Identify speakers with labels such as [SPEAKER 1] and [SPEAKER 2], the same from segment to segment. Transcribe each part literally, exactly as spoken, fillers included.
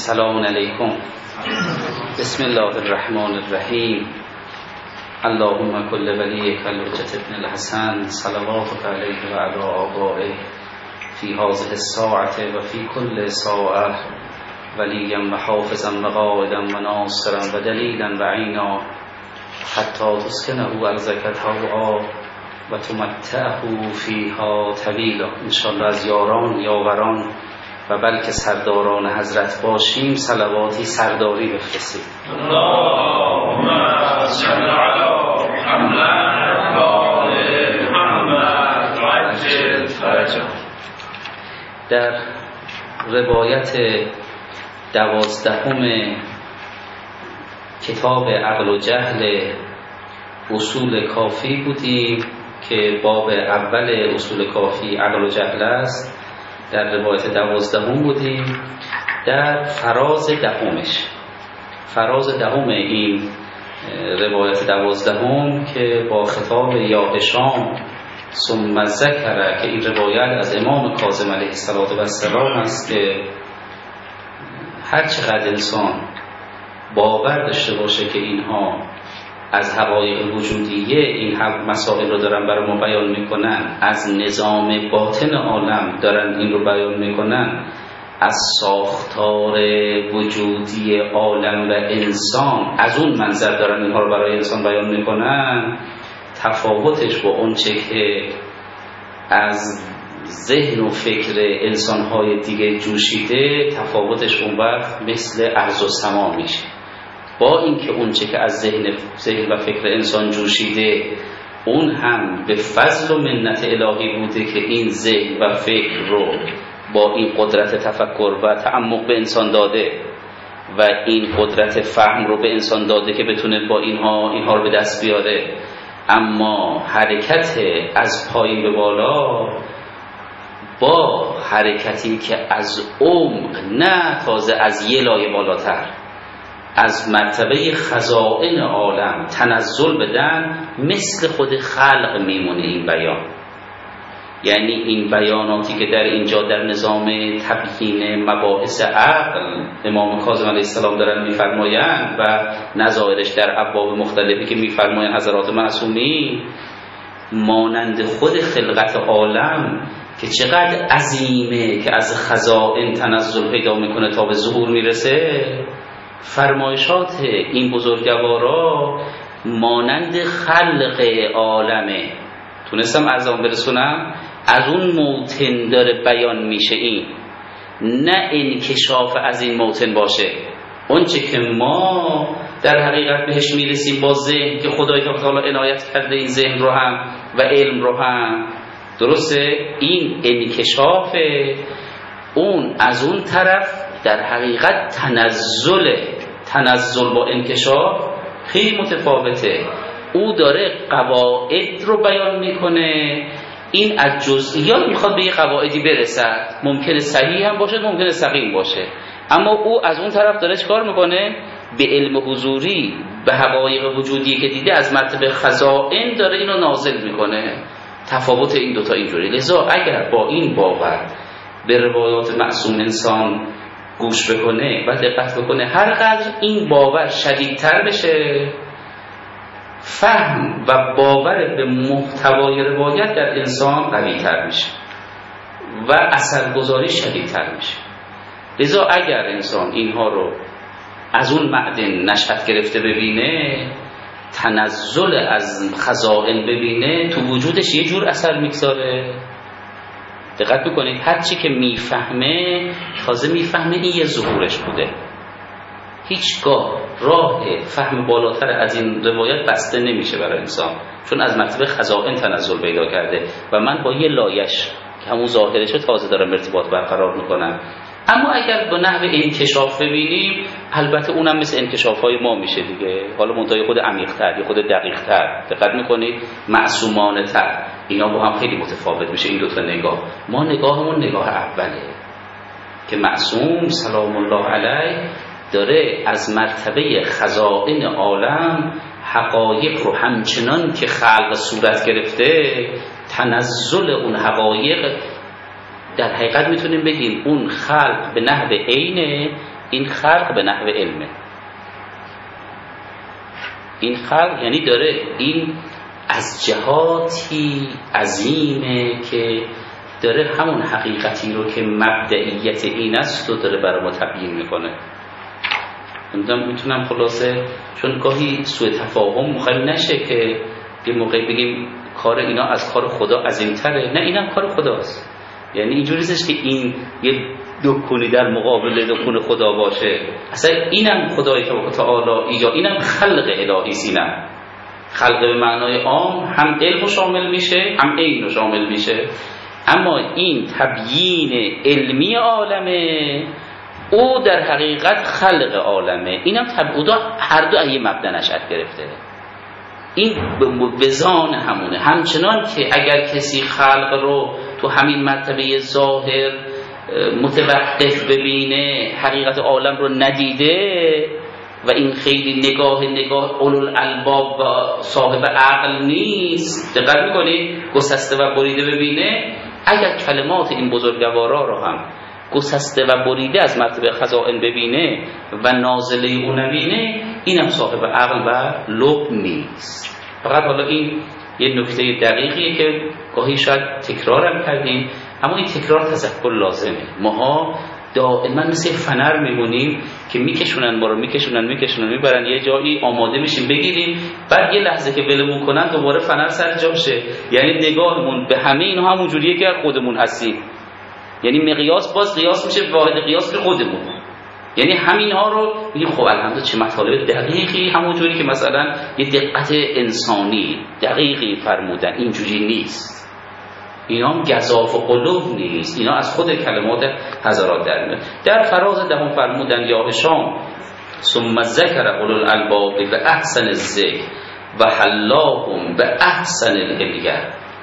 [SPEAKER 1] سلام علیکم. بسم الله الرحمن الرحیم. اللهم کل ولیک الحجة ابن الحسن صلواتک علیه و علی آبائه فی هذه الساعة و فی کل ساعة ولیا و حافظا و قائدا و ناصرا و دلیلا و عینا حتی تسکنه ارضک طوعا و تمتعه فیها طویلا. انشاءالله از یاران یاوران و بلکه سرداران حضرت باشیم صلواتی سرداری بفرستید.
[SPEAKER 2] اللهم صل علی محمد و آل محمد و عجل فرجهم.
[SPEAKER 1] در روایت دوازدهم کتاب عقل و جهل اصول کافی بودیم که باب اول اصول کافی عقل و جهل است. در روایت دوازدهم بودیم، در فراز دهمش فراز دهم این روایت دوازدهم که با خطاب یا هشام ثم ذکر، که این روایت از امام کاظم علیه السلام است که هر چقدر انسان باور داشته باشه که اینها از حقایق وجودیه این مسائل رو دارن برای ما بیان میکنن، از نظام باطن عالم دارن این رو بیان میکنن، از ساختار وجودی عالم و انسان از اون منظر دارن اینها رو برای انسان بیان میکنن، تفاوتش با اون چه که از ذهن و فکر انسانهای دیگه جوشیده تفاوتش اون وقت مثل ارض و سما میشه. با اینکه اون چه که از ذهن ذهن و فکر انسان جوشیده اون هم به فضل و منت الهی بوده که این ذهن و فکر رو با این قدرت تفکر و تعمق به انسان داده و این قدرت فهم رو به انسان داده که بتونه با اینها اینها رو به دست بیاره. اما حرکت از پایین به بالا با حرکتی که از عمق، نه تازه از یه لایه بالاتر، از مرتبه خزائن عالم تنزل بدن، مثل خود خلق میمونه این بیان. یعنی این بیاناتی که در اینجا در نظام تبیین مباحث عقل امام کاظم علیه السلام دارن میفرمایند و نظائرش در ابواب مختلفی که میفرمایند حضرات معصومین، مانند خود خلقت عالم که چقدر عظیمه که از خزائن تنزل پیدا میکنه تا به ظهور میرسه، فرمایشات این بزرگوارا مانند خلق عالمه. تونستم ارزام برسونم؟ از اون موتن داره بیان میشه، این نه انکشاف از این موتن باشه. اون چه که ما در حقیقت بهش میرسیم با ذهن که خدای تعالی عنایت کرده این ذهن رو هم و علم رو هم، درسته؟ این انکشاف اون از اون طرف در حقیقت تنزل تنزل با انکشاف خیلی متفاوته. او داره قواعد رو بیان میکنه، این از جزئیات میخواد به یه قواعدی برسد، ممکنه صحیح هم باشه ممکنه سقیم باشه، اما او از اون طرف داره چکار میکنه؟ به علم حضوری، به حقایق وجودی که دیده از مرتبه خزائن داره اینو نازل میکنه. تفاوت این دوتا اینجوری. لذا اگر با این باور به روایات معصوم انسان گوش بکنه و دقت بکنه، هر قدر این باور شدیدتر بشه، فهم و باور به محتوای روایت در انسان قوی‌تر میشه و اثرگذاری شدیدتر میشه. لذا اگر انسان اینها رو از اون معدن نشأت گرفته ببینه، تنزل از خزائن ببینه، تو وجودش یه جور اثر میگذاره. دقت بکنید، هر چی که میفهمه تازه میفهمه این یه ظهورش بوده. هیچگاه راه فهم بالاتر از این روایت بسته نمیشه برای انسان، چون از مرتبه خزائن تنزل پیدا کرده و من با یه لایش که همون ظاهرشه تازه دارم ارتباط برقرار میکنم. اما اگر به نحو انکشاف ببینیم، البته اونم مثل انکشاف‌های ما میشه دیگه، حالا منتهای خود عمیق‌تر یا خود دقیق‌تر. دقت میکنید؟ معصومانه‌تر. اینا با هم خیلی متفاوت میشه این دوتا نگاه. ما نگاهمون نگاه اوله که معصوم سلام الله علیه داره از مرتبه خزائن عالم حقایق رو همچنان که خلق صورت گرفته، تنزل اون حقایق در حقیقت میتونیم بگیم اون خلق به نحو عینه، این خلق به نحو علمه. این خلق یعنی داره این از جهاتی عظیمه که داره همون حقیقتی رو که مبدئیت این است رو داره برای ما تبیین میکنه. نمیدونم میتونم خلاصه، چون گاهی سوء تفاهم مخالی نشه که یه موقع بگیم کار اینا از کار خدا عظیم‌تره. نه، اینم کار خداست. یعنی اینجوری نیستش که این یه دکونی در مقابل دکون خدا باشه. اصلا اینم خدای تعالی ایجاد، اینم خلق الهی است. اینم خلق به معنای عام، هم علم شامل میشه هم عین شامل میشه. اما این تبیین علمی عالمه، او در حقیقت خلق عالمه. اینم تبعودا هر دو یه مبدا نشأت گرفته. این بزان همونه. همچنان که اگر کسی خلق رو تو همین مرتبه ظاهر متوقف ببینه، حقیقت عالم رو ندیده و این خیلی نگاه نگاه اولوالالباب و صاحب عقل نیست، دقت میکنید، گسسته و بریده ببینه، اگر کلمات این بزرگوارا رو هم گسسته و بریده از مرتبه خزائن ببینه و نازله اون نبینه، اینم صاحب عقل و لب نیست. فقط حالا این یه نکته دقیقیه که گاهی شاید تکرارم کردیم، اما این تکرار تذکر لازمه. ماها دائما مثل فنر میمونیم که میکشونن ما رو، میکشونن میکشونن میبرن یه جایی، آماده میشیم بگیریم، بعد یه لحظه که ولمون کنن دوباره فنر سر جاشه. یعنی نگاهمون به همه اینها همون جوریه که خودمون هستیم. یعنی مقیاس باز قیاس میشه واحد قیاس به خودمون. یعنی همین ها رو میگیم خب الحمدلله چه مطالب دقیقی، همون جوری که مثلا یه دقت انسانی دقیقی فرمودن، اینجوری نیست. اینا هم گزاف و قلوب نیست، اینا از خود کلمات حضرات در میاد. در فراز دهم فرمودن یا هشام ثم ذکر اولوالالباب به احسن الذکر و حلاهم به احسن الحلیه.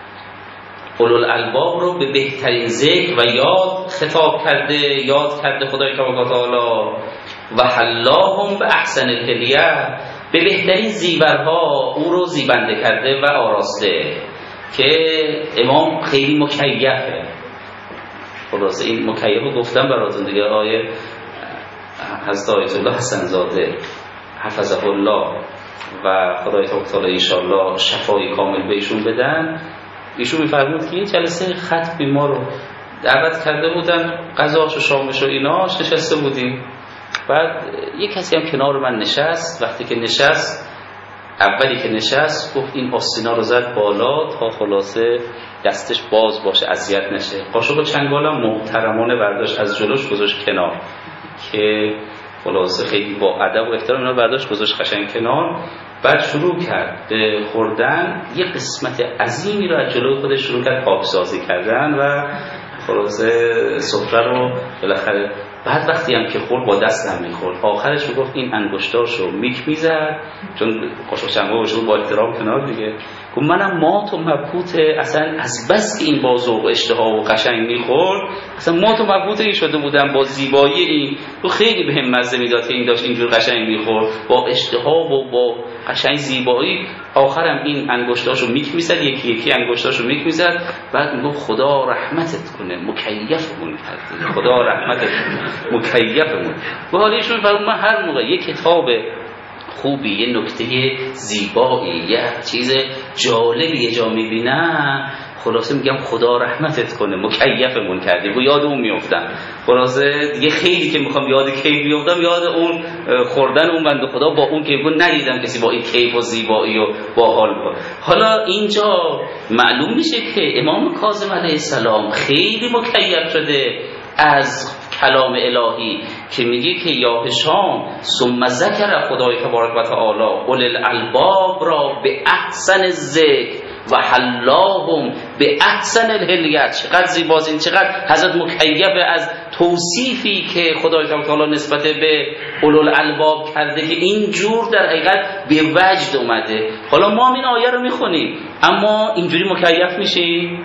[SPEAKER 1] اولوالالباب رو به بهترین ذکر و یاد خطاب کرده، یاد کرده خدای تبارک و تعالی، و حلاهم به احسن الحلیه، به بهترین زیورها او رو زیبنده کرده و آراسته، که امام خیلی مکیفه. خلاصه این مکیف رو گفتم براتون دیگه. آیه حضرت آیت الله حسن زاده حفظه الله و خدای تعالی ان شاء الله شفای کامل بهشون بدن، ایشون میفرمود که یه جلسه ختمی ما رو دعوت کرده بودن، غذاش و شامش و ایناش نشسته بودیم. بعد یه کسی هم کنار من نشست. وقتی که نشست، اولی که نشست گفت این آستینا رو زد بالا تا خلاصه دستش باز باشه، اذیت نشه. قاشق و چنگالم محترمانه برداشت از جلوش گذاشت کنار، که خلاصه خیلی با ادب و احترام اینا برداشت گذاشت قشنگ کنار. بعد شروع کرد به خوردن، یه قسمت عظیمی رو از جلوی خودش شروع کرد پاکسازی کردن و خلاصه سفره رو بالاخره. بعد وقتی هم که خورد با دست هم میخورد، آخرش رو گفت این انگشتاشو میک میزد، چون قاشق چنگال رو با احترام کنار دیگه، گفت منم مات و مبهوته، اصلا از بس که این با ذوق و اشتها و قشنگ میخورد، اصلا مات و مبهوته این شده بودم با زیبایی این. تو خیلی بهم مزه میداد که این داشت اینجور قشنگ میخورد با اشتها و با قشنگ زیبایی. آخرم این انگشتاشو میک میزد، یکی یکی انگشتاشو میک میزد. بعد میگفت خدا رحمتت کنه، مکیفمون کرد، خدا رحمتت کنه، مکیفمون. و حالا ایشون فرمود من هر موقع یه کتاب خوبی، یه نکته زیبایی، یه چیز جالبی یه جا میبینم، خلاصه میگم خدا رحمتت کنه، مکیفمون کردی، و یاد اون میافتم. خلاصه دیگه خیلی که میخوام یاد کیف بیافتم، یاد اون خوردن اون بنده خدا با اون کیف ندیدم کسی با این کیف و زیبایی و با حال با. حالا اینجا معلوم میشه که امام کاظم علیه السلام خیلی مکیف شده از کلام الهی که میگه که یا هشام ثم ذکر خدای تبارک و تعالی اولوالالباب را به احسن ذکر و حلاهم به احسن الحلیه. چقدر زیباست این، چقدر حضرت مکیف از توصیفی که خدای تعالی نسبت به اولوالالباب کرده که این جور در حقیقت به وجد اومده. حالا ما این آیه رو میخونیم اما اینجوری مکیف میشیم؟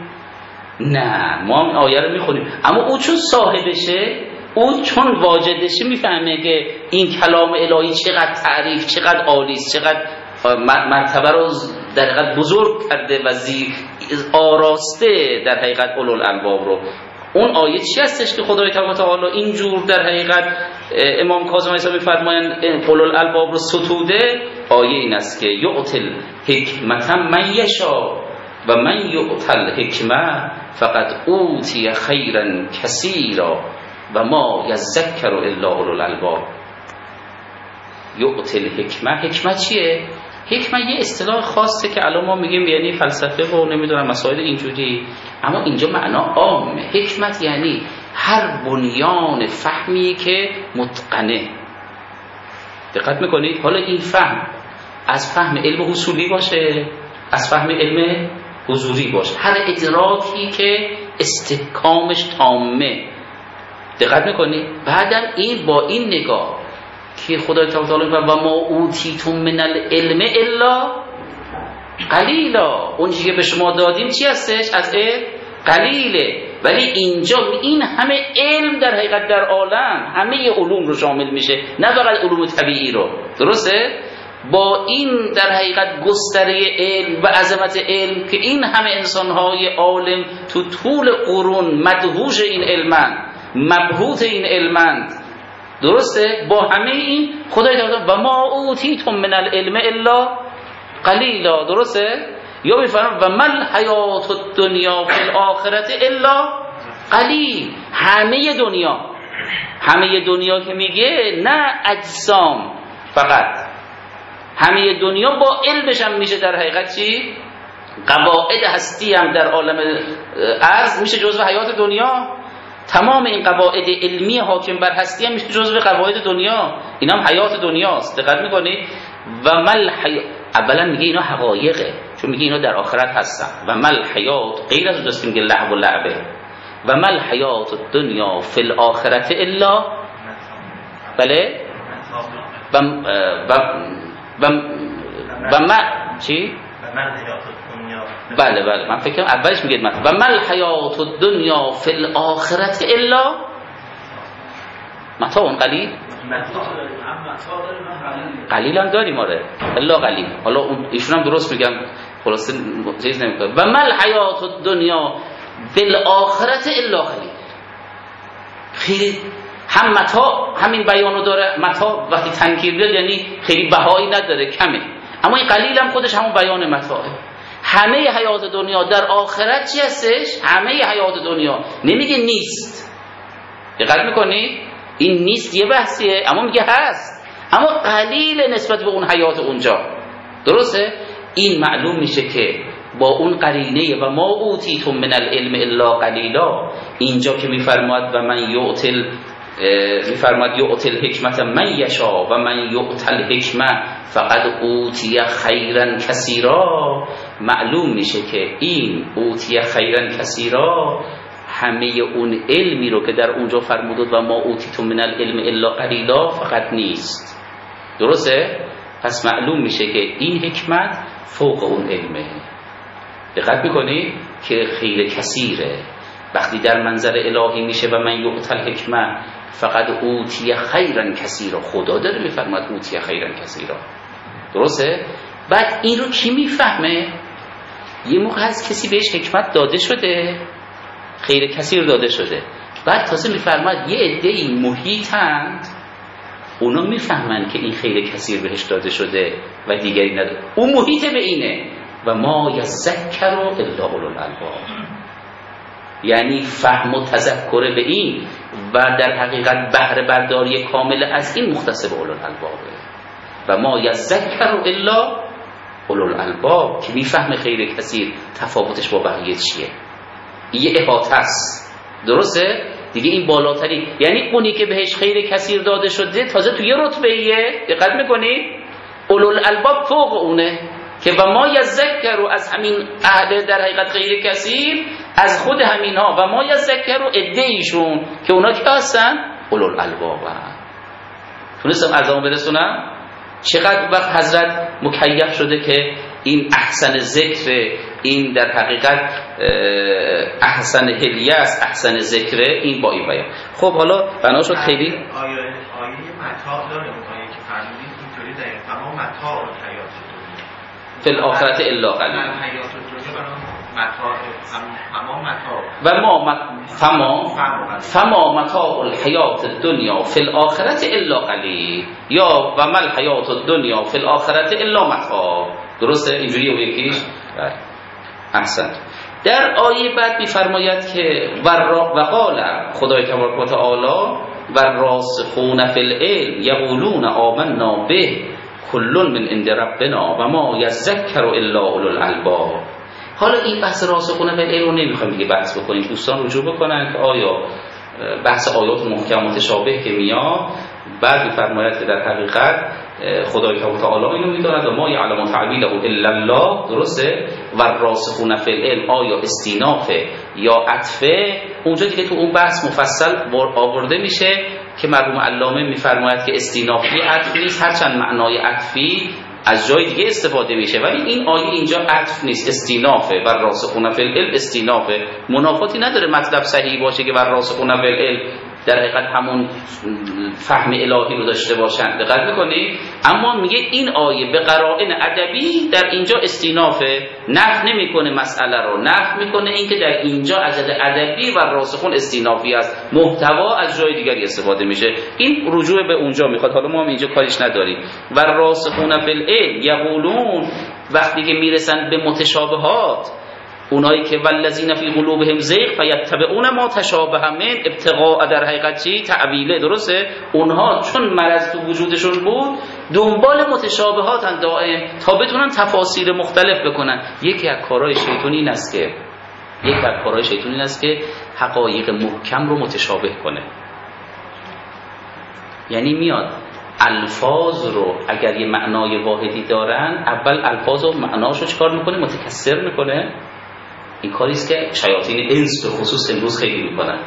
[SPEAKER 1] نه، ما این آیه رو میخونیم اما او چون صاحبشه، او چون واجدشه میفهمه که این کلام الهی چقدر تعریف، چقدر عالیست، چقدر مرتبه رو در حقیقت بزرگ کرده و زی آراسته در حقیقت اولوالالباب رو. اون آیه چی هستش که خدای تعالی اینجور در حقیقت امام کاظم علیه السلام می‌فرمایند اولو الالباب رو ستوده؟ آیه این است که یؤتل حکمت من یشاء و من یؤتل حکمه فقد اوتی خیرا کثیرا و ما یذکر الا اولو الالباب. یؤتل حکمه، حکمت چیه؟ حکمت یه اصطلاح خاصه که الان ما میگیم یعنی فلسفه و نمیدونم مسائل اینجوری، اما اینجا معنا عامه. حکمت یعنی هر بنیان فهمی که متقنه. دقت میکنید؟ حالا این فهم از فهم علم حصولی باشه، از فهم علم حضوری باشه، هر ادراکی که استحکامش تامه. دقت میکنید؟ بعدم این با این نگاه که خدای تعالی و ما اوتیتم من العلم الا قلیلا، اون چیزی که به شما دادیم چی هستش؟ از علم قلیله. ولی اینجا این همه علم در حقیقت در عالم همه علوم رو شامل میشه، نه فقط علوم طبیعی رو. درسته؟ با این در حقیقت گستره علم و عظمت علم که این همه انسانهای عالم تو طول قرون مدهوش این علمند، مبهوت این علمند. درسته؟ با همه این خدای تعالی و ما اوتیتم من العلم الا قلیلا. درسته؟ یا میفرم و مل حیات الدنیا فی الاخرت الا قلیل. همه دنیا، همه دنیا که میگه نه اجسام فقط، همه دنیا با علمش هم میشه در حقیقت چی؟ قواعد هستی هم در عالم ارض میشه جزو حیات دنیا. تمام این قواعد علمی حاکم بر هستی هم میشه جزو قواعد دنیا، این هم حیات دنیاست. دقت میکنید؟ و مل حیات، اولا میگه اینا حقایقه، چون میگه اینا در آخرت هستن. و مل حیات غیر از دستیم که لعب و لعبه. و مل حیات الدنیا فی الاخرت الا بله و و و و ما چی؟ بله بله من فکرم اولش میگه من و مل حیات الدنیا فی الاخرت الا متاع قلیل. قلیل هم داریم آره، الا قلیل. حالا ایشون هم درست میگم، خلاصه چیز نمیکنه. و مل حیات الدنیا فی الاخرت الا قلیل. خیلی هم متاع همین بیانو داره، متاع وقتی تنکیر بیاد یعنی خیلی بهایی نداره، کمه. اما این قلیل هم خودش همون بیان متاعه. همه حیات دنیا در آخرت چی هستش؟ همه حیات دنیا، نمیگه نیست. دقت میکنی؟ این نیست یه بحثیه، اما میگه هست، اما قلیل نسبت به اون حیات اونجا. درسته؟ این معلوم میشه که با اون قرینه و ما اوتیتم من العلم الا قلیلا، اینجا که میفرماد و من یؤتل میفرماد یؤتل حکمت من یشا و من یؤتل حکمه فقد اوتی خیرا کثیرا، معلوم میشه که این اوتی خیرا کثیرا همه اون علمی رو که در اونجا فرمود و ما اوتیتم من العلم الا قلیلا فقط نیست. درسته؟ پس معلوم میشه که این حکمت فوق اون علمه. دقت میکنی که خیر کثیره. وقتی در منظر الهی میشه و من یؤتل حکمه فقط اوتی خیرا کثیرا، خدا داره میفرماد اوتی خیرا کثیرا. درسته؟ بعد این رو کی میفهمه؟ یه موقع از کسی بهش حکمت داده شده، خیر کثیر داده شده، بعد تازه میفرماد یه عده‌ای محیطند اونا میفهمن که این خیر کثیر بهش داده شده و دیگری نداره. اون محیط به اینه و ما یذکر الا اولو الالباب، یعنی فهم و تذکر به این و در حقیقت بهره برداری کامل از این مختص به اولو الالبابه. و ما یذکر الا اولو الالباب که میفهم خیر کثیر تفاوتش با بقیه چیه، یه احاطه است. درسته؟ دیگه این بالاتری، یعنی اونی که بهش خیر کثیر داده شده تازه توی رتبه ایه. دقت میکنی؟ اولو الالباب فوق اونه که و ما یذکر از همین اهل در حقیقت خیر کثیر، از خود همین ها و ما یذکر عده ایشون که اونا که هستن اولو الالباب. تونستم ارزامو برسونم؟ چقدر وقت حضرت مکیف شده که این احسن ذکر، این در حقیقت احسن حلیه است، احسن ذکره، این با این بیان. خب حالا بنا شد خیلی
[SPEAKER 3] آیه آیه متاع داره، اون آیه که فرمودید اینطوری دقیقاً تمام متاع حیات دنیا
[SPEAKER 1] فی الاخرت الا قلیل.
[SPEAKER 3] حیات دنیا متاع تمام متاع
[SPEAKER 1] و ما فما فما متاع الحیات الدنیا فی الاخرت الا قلیل یا و ما الحیات الدنیا فی الاخرت الا متاع. درسته اینجوریه و یکیش؟ بله احسن. در آیه بعد میفرماید که و قال خدای تبارک و تعالی و راسخون فی العلم یقولون آمنا به کل من عند ربنا و ما یذکر الا اولو الالباب. حالا این بحث راسخون فی العلم رو نمیخوایم دیگه بحث بکنیم، دوستان رجوع بکنن که آیا بحث آیات محکم متشابه که میاد بعد میفرماید که در حقیقت خدای تعالی اینو میداند و ما یعلم تعبیره الا الله. درسته؟ و راسخون فی العلم آیا استینافه یا عطفه؟ اونجا دیگه تو اون بحث مفصل آورده میشه که مرحوم علامه میفرماید که استینافی عطف نیست، هرچند معنای عطفی از جای دیگه استفاده میشه، ولی این آیه اینجا عطف نیست، استینافه. و راسخون فی العلم استینافه، منافاتی نداره مطلب صحیح باشه که و راسخون فی العلم در حقیقت همون فهم الهی رو داشته باشن. دقت میکنی؟ اما میگه این آیه به قرائن ادبی در اینجا استینافه، نفی نمیکنه مسئله رو، نفی میکنه اینکه در اینجا از ادبی و راسخون استینافی است، محتوا از جای دیگری استفاده میشه. این رجوع به اونجا میخواد، حالا ما هم اینجا کاریش نداریم. و راسخون فی العلم یقولون، وقتی که میرسن به متشابهات، اونایی که والذین فی قلوبهم زیغ فیتبعون ما تشابه من ابتغاء، در حقیقت چی؟ تعویله. درسته؟ اونها چون مرض تو وجودشون بود دنبال متشابهاتن دائم تا بتونن تفاسیر مختلف بکنن. یکی از کارهای شیطان این است که یکی از کارهای شیطان این است که حقایق محکم رو متشابه کنه. یعنی میاد الفاظ رو اگر یه معنای واحدی دارن، اول الفاظ و معناشو چیکار میکنه؟ متکثر میکنه. این کاریست که شیاطین انس به خصوص امروز خیلی میکنن،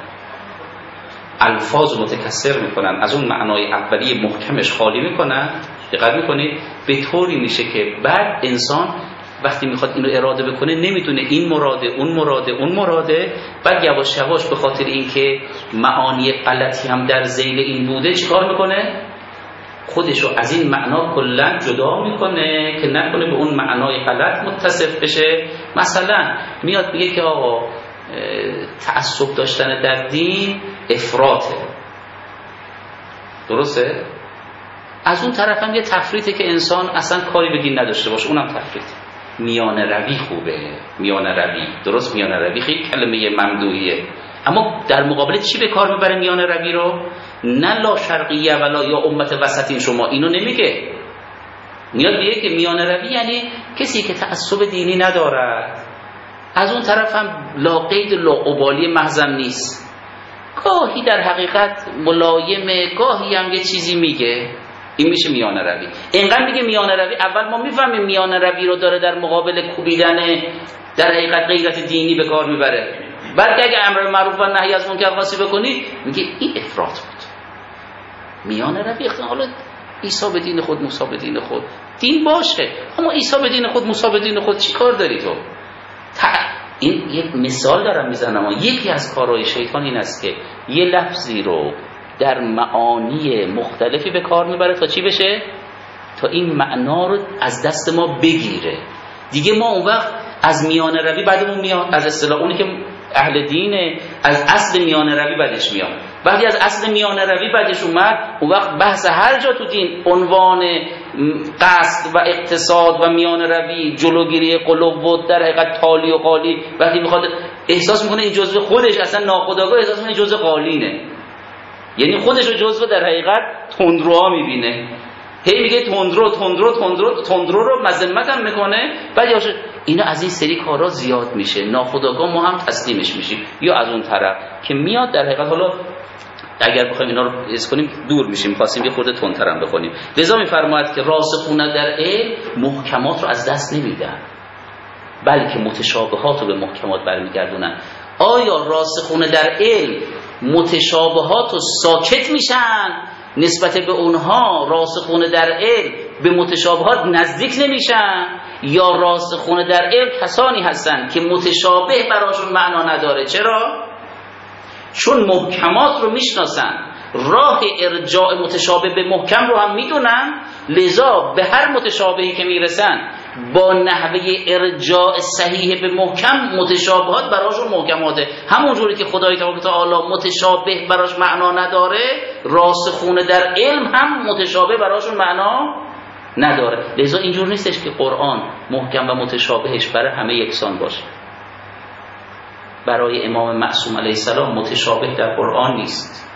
[SPEAKER 1] الفاظ متکثر میکنن، از اون معنای اولیه محکمش خالی میکنن. دقت میکنید؟ به طوری میشه که بعد انسان وقتی میخواد اینو اراده بکنه نمیدونه این مراده اون مراده اون مراده، بعد یواش یواش به خاطر اینکه معانی غلطی هم در ذیل این بوده چیکار میکنه؟ خودشو از این معنا کلا جدا میکنه که نکنه به اون معنای غلط متصف بشه. مثلا میاد میگه که آقا تعصب داشتن در دین افراطه. درسته؟ از اون طرف هم یه تفریطه که انسان اصلا کاری به دین نداشته باشه، اونم تفریطه. میان روی خوبه، میان روی. درست؟ میان روی خیلی کلمه ممدوحیه، اما در مقابل چی به کار میبره میان روی رو؟ نه لا شرقیه ولا یا امت وسطین شما، اینو نمیگه. میاد میگه که میان روی یعنی کسی که تعصب دینی ندارد، از اون طرف هم لا قید لا قبالی محضم نیست، گاهی در حقیقت ملایمه، گاهی هم یه چیزی میگه. این میشه میان روی. اینقدر میگه میان روی، اول ما میفهمیم میان روی رو داره در مقابل کوبیدن در حقیقت غیرت دینی به کار میبره. بعد اگه امر معروف و نهی از منکر خاصی بکنی میگه این افراط بود. میان روی حالا عیسی به دین خود، موسی به دین خود، دین باشه، اما عیسی به دین خود، موسی به دین خود چی کار داری تو؟ این یک مثال دارم میزنم. یکی از کارهای شیطان این است که یه لفظی رو در معانی مختلفی به کار میبره تا چی بشه؟ تا این معنا رو از دست ما بگیره. دیگه ما اون وقت از میان روی بعدمون میاد، از اصطلاح اونی که اهل دینه، از اصل میان روی بعدش میاد. بعدی از اصل میان روی بعدش اومد، اون وقت بحث هر جا تو دین عنوان قصد و اقتصاد و میان روی، جلوگیری قلوب و در حقیقت تالی و قالی، وقتی میخواد احساس میکنه این جزء خودش، اصلا ناخودآگاه احساس میکنه جزء قالینه، یعنی خودش رو جزء در حقیقت تندروها میبینه. هی میگه تندرو تندرو تندرو تندرو رو مذمت هم میکنه. بعد یاش اینا از این سری کارا زیاد میشه، ناخودآگاه ما هم تسلیمش میشیم. یا از اون طرف که میاد در حقیقت، حالا اگر بخوایم اینا رو حس کنیم دور میشیم، خواستیم یه خورده تندتر هم بخونیم. لذا میفرماید که راسخون در علم محکمات رو از دست نمیدن، بلکه متشابهات رو به محکمات برمیگردونن. آیا راسخون در علم متشابهات رو ساکت میشن نسبت به اونها؟ راسخون در علم به متشابهات نزدیک نمیشن؟ یا راسخون در علم کسانی هستن که متشابه براشون معنا نداره؟ چرا؟ چون محکمات رو میشناسن، راه ارجاع متشابه به محکم رو هم میدونن، لذا به هر متشابهی که میرسن با نحوه ارجاع صحیح به محکم متشابهات براشون محکماته. همونجوری که خدای تبارک و تعالی متشابه براش معنا نداره، راسخونه در علم هم متشابه براشون معنا نداره. لذا اینجور نیستش که قرآن محکم و متشابهش برای همه یکسان باشه. برای امام معصوم علیه السلام متشابه در قرآن نیست.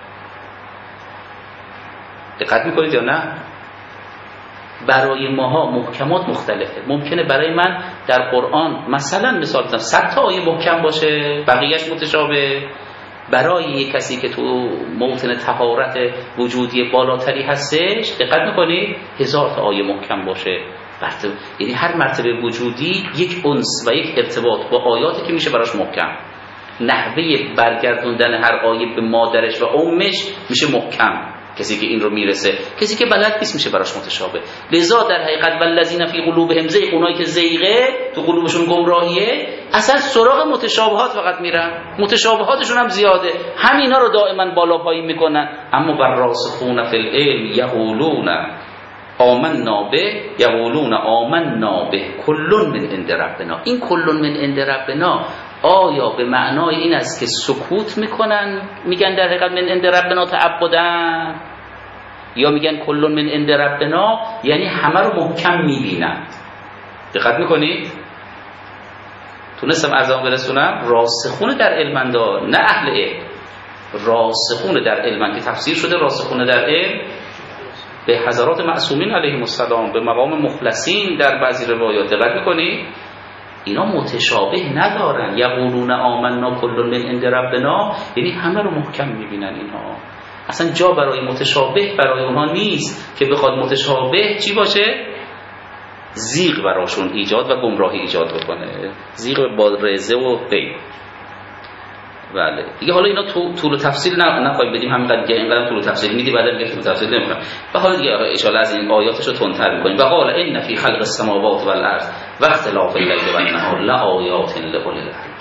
[SPEAKER 1] دقت میکنید یا نه؟ برای ماها محکمات مختلفه. ممکنه برای من در قرآن مثلا مثال بزنم صد تا آیه محکم باشه، بقیهش متشابه. برای یک کسی که تو موطن طهارت وجودی بالاتری هستش، دقت میکنید، هزار تا آیه محکم باشه. مرتبه. یعنی هر مرتبه وجودی یک انس و یک ارتباط با آیاتی که میشه براش محکم. نحوه برگردوندن هر آیه به مادرش و امش میشه محکم. کسی که این رو میرسه، کسی که بلد نیست میشه براش متشابه. لذا در حقیقت والذین فی قلوبهم زیغ، اونایی که زیغه تو قلوبشون گمراهیه، اصلا سراغ متشابهات فقط میرن، متشابهاتشون هم زیاده، همینا رو دائما بالا پایین میکنن. اما والراسخون فی العلم یقولون آمنا به، یقولون آمنا به کل من عند ربنا. این کل من عند ربنا آیا به معنای این است که سکوت میکنن میگن در حقیقت من عند ربنا تعبدن، یا میگن کل من عند ربنا یعنی همه رو محکم میبینن؟ دقت میکنید؟ تونستم ارزام برسونم؟ راسخون در علمندا، نه اهل علم، راسخون در علمن که تفسیر شده راسخون در علم به حضرات معصومین علیهم السلام، به مقام مخلصین در بعضی روایات. دقت میکنید؟ اینا متشابه ندارن. یقولون آمنا کل من عند ربنا یعنی همه رو محکم میبینن. اینها اصلا جا برای متشابه برای اونها نیست که بخواد متشابه چی باشه؟ زیغ براشون ایجاد و گمراهی ایجاد بکنه، زیغ با رزه و غیر. بله دیگه حالا اینا تو طول تفصیل نخواهیم بدیم، همینقدر دیگه اینقدر طول تفصیل میدی بعدا میگه طول تفصیل نمیکنم. و حالا دیگه ان شاء الله از این آیاتشو تندتر میکنیم. و قال ان فی خلق السماوات والارض و اختلاف الليل والنهار لآیات لأولی الالباب.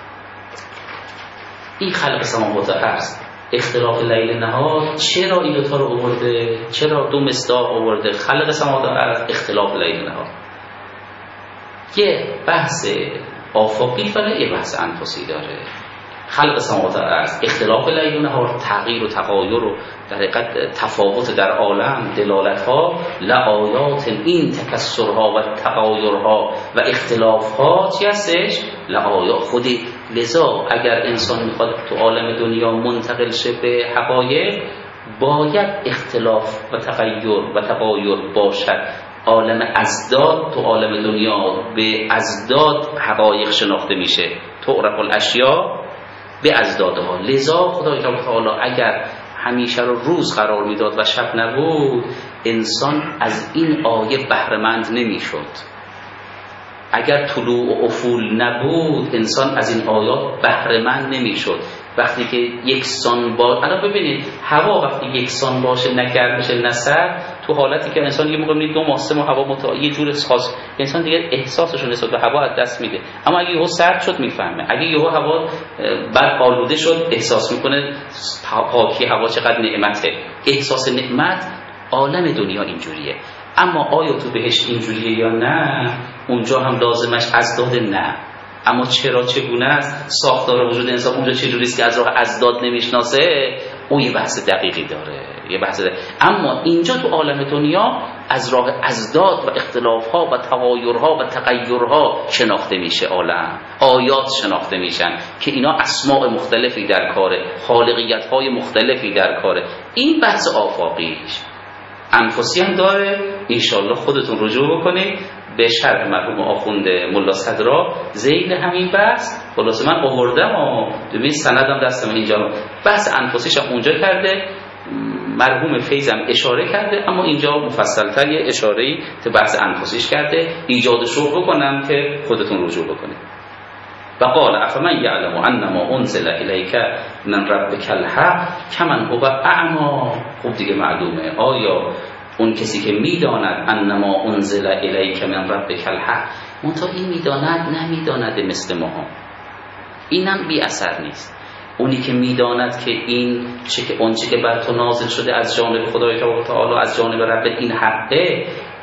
[SPEAKER 1] این خلق سماوات و ارض، اختلاف لیل نهار، چرا این دو تا رو آورده؟ چرا دو مصداق آورده؟ خلق سماوات و ارض، اختلاف لیل نهار. یه بحث آفاقی فله، یه بحث انفسی داره. خلق سماوات و ارض، اختلاف لیل و نهار، تغییر و تغایر و در حقیقت تفاوت در عالم، دلالت‌ها، لآیات، این تکسرها و تغایرها و اختلافها چی هستش؟ لآیات خودی. لذا اگر انسان میخواد تو عالم دنیا منتقل شه به حقایق، باید اختلاف و تغییر و تغایر باشد. عالم ازداد تو عالم دنیا به ازداد حقایق شناخته میشه، تعرف الاشیاء به ازدادها. لذا خدای تعالی اگر همیشه رو روز قرار میداد و شب نبود، انسان از این آیه بهره مند نمیشد. اگر طلوع و افول نبود، انسان از این آیات بهره مند نمیشد. وقتی که یکسان باشه، الان ببینید هوا وقتی یکسان باشه، نه گرم بشه نه سرد، تو حالتی که انسان یه موقع میبینید دو ماه سه ماه هوا متع یه جور خاص، انسان دیگه احساسش رو نسبت به هوا از دست میده. اما اگه یهو سرد شد میفهمه، اگه یهو هوا بعد آلوده شد احساس میکنه پاکی هوا چقدر نعمته. احساس نعمت عالم دنیا اینجوریه. اما آیا تو بهشت اینجوریه یا نه؟ اونجا هم لازمش ازداد؟ نه. اما چرا چگونه است؟ ساختار وجود انسان اونجا چجوری است که از راه ازداد نمیشناسه؟ اون یه بحث دقیقی داره، یه بحث دقیق. اما اینجا تو عالم دنیا از راه ازداد و اختلافها و تغایرها و تغیرها شناخته میشه عالم، آیات شناخته میشن که اینا اسماء مختلفی در کاره، خالقیت‌های مختلفی در کاره. این بحث آفاقیش انفسی هم داره. انشالله خودتون رجوع بکنید به شرح مرحوم آخوند ملا صدرا ذیل همین بحث. خلاصه من آوردم و ببین سندم دستم اینجا، بحث انفسیش هم اونجا کرده، مرحوم فیضم اشاره کرده، اما اینجا مفصل‌تر یه اشاره‌ای تو بحث انفسیش کرده. ایجاد شوق بکنم که خودتون رجوع بکنید. و قال افمن یعلم انما انزل الیک من ربک الحق کمن هو اعما. خوب دیگه معلومه. آیا اون کسی که میداند انما انزل الیک من ربک الحق، منتها این میداند نمیداند مثل ما، اینم بی اثر نیست. اونی که میداند که این چه که اون چه که بر تو نازل شده از جانب خدای تعالی، از جانب رب این حقه،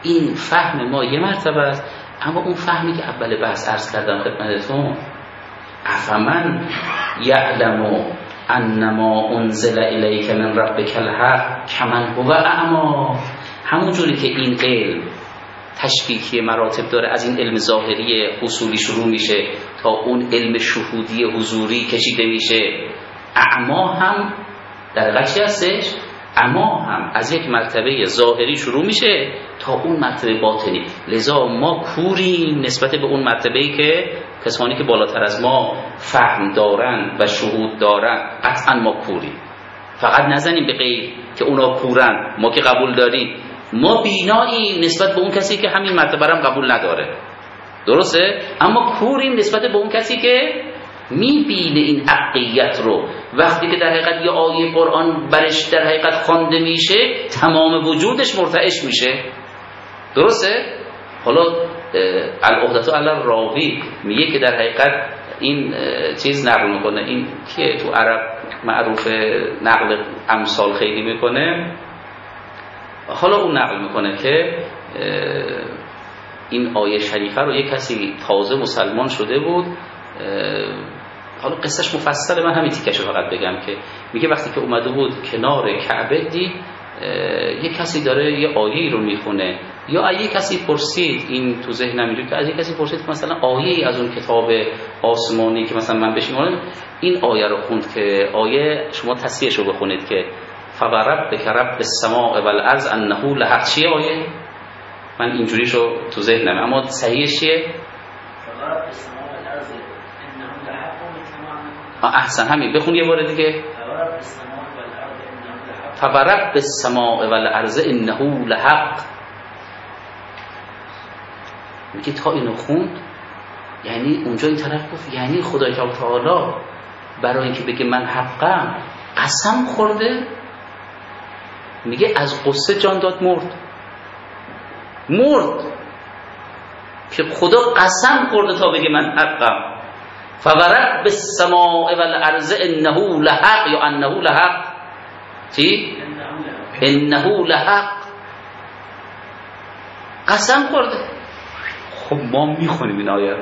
[SPEAKER 1] این فهم ما یه مرتبه است، اما اون فهمی که اول بحث عرض کردم خدمتتون، افمن یعلم انما انزل الیک من ربک الحق کمن هو اعمی، همون جوری که این علم تشکیکی مراتب داره، از این علم ظاهری اصولی شروع میشه تا اون علم شهودی حضوری کشیده میشه، اعما هم در واقع چی هستش؟ اما هم از یک مرتبه ظاهری شروع میشه تا اون مرتبه باطنی. لذا ما کوریم نسبت به اون مرتبه‌ای که کسانی که بالاتر از ما فهم دارن و شهود دارن، قطعا ما کوریم. فقط نزنیم به غیر که اونا کورن، ما که قبول داریم. ما بینایی نسبت به اون کسی که همین مرتبه هم قبول نداره، درسته؟ اما کوریم نسبت به اون کسی که میبینه این حقیقت رو. وقتی که در حقیقت یه آیه قرآن برش در حقیقت خوانده میشه، تمام وجودش مرتعش میشه، درسته؟ حالا العهدة علی الراوی میگه که در حقیقت این چیز نقل میکنه، این که تو عرب معروف نقل امثال خیلی میکنه، حالا اون نقل میکنه که این آیه شریفه رو یک کسی تازه مسلمان شده بود، حالا قصهش مفصله، من همین تیکش رو فقط بگم که میگه وقتی که اومده بود کنار کعبه دید یک کسی داره یه آیه رو میخونه، یا یک کسی پرسید، این تو ذهنم اینجوری که از یک کسی پرسید مثلا آیه از اون کتاب آسمانی که مثلا من بشم این آیه رو خوند که آیه شما تصحیحش رو بخونید که فوربک رب السماء والارض انه لحق. چیه آیه؟ من اینجوری شو تو ذهنم، اما صحیحش چیه؟ احسن، همین بخون یه بار دیگه. فورب السماء والارض انه لحق. میگه تا اینو خوند، یعنی اونجا این طرف گفت یعنی خدای تعالی برای اینکه بگه من حقم قسم خورده. میگه از قصه جان داد، مرد مرد که خدا قسم خورده تا بگه من حقم. فورب السماء والارض انه لحق، یا انه لحق. چی؟ انه لحق، قسم خورده. خب ما میخونیم این آیه رو،